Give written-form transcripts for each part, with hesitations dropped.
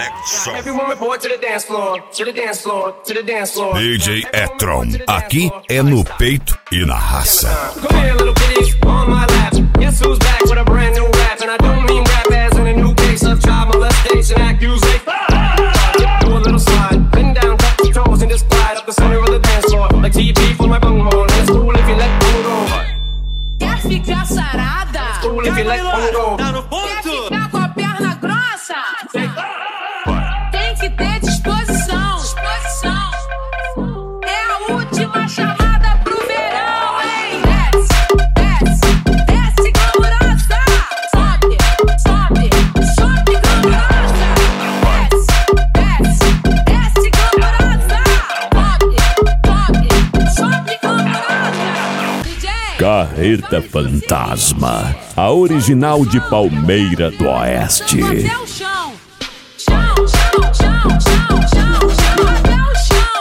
Conexão. DJ Etron, aqui é no peito e na raça. Quer ficar sarada? Tá no ponto? Quer ficar com a perna grossa? Tem que ter disposição. É a última chamada pro verão, hein? Desce, glamourosa. Sobe, glamourosa. Desce, glamourosa. Sobe, glamourosa. DJ. Carreta Fantasma, a original de Palmeira do Oeste. Até o chão. Chão. Até o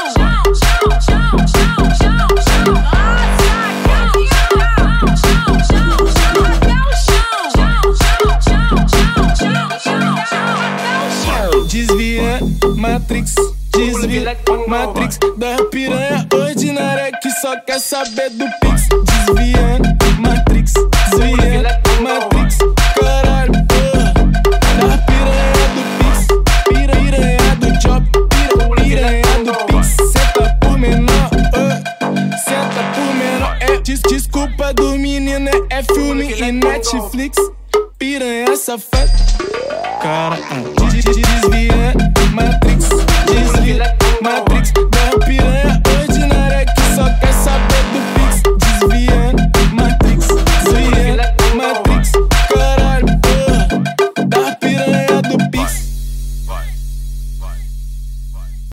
chão. Desvia, Matrix, da piranha ordinária que só quer saber do Pix. Desvia, Matrix, caralho, porra. Da piranha do Pix, piranha do Job, piranha do Pix. Senta por menor, desculpa do menino, é filme e Netflix. Piranha safada, cara,